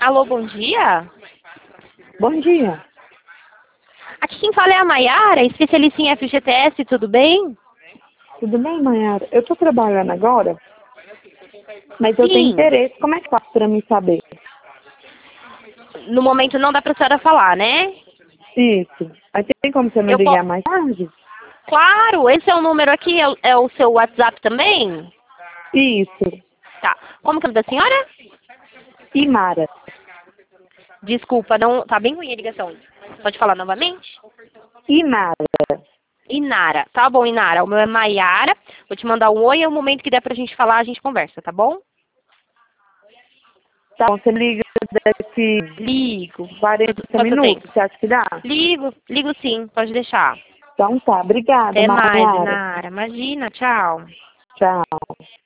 Alô, bom dia. Bom dia. Aqui quem fala é a Maiara, especialista em FGTS, tudo bem? Tudo bem, Mayara? Eu estou trabalhando agora, mas eu tenho Sim. interesse. Como é que faz para me saber? No momento não dá pra senhora falar, né? Isso. Aí tem como você me Eu ligar posso... mais tarde? Claro, esse é o número aqui, é o seu WhatsApp também? Isso. Tá. Como que é o nome da senhora? Imara. Desculpa, não... Tá bem ruim a ligação. Pode falar novamente? Imara. Inara. Tá bom, Inara. O meu é Maiara. Vou te mandar um oi, é o momento que der pra gente falar, a gente conversa, tá bom? Tá bom, você liga daqui Ligo. 40 Quanto minutos, tempo? você acha que dá? Ligo sim, pode deixar. Então tá, obrigada, Até mais, Mayara. Inara. Imagina, tchau. Tchau.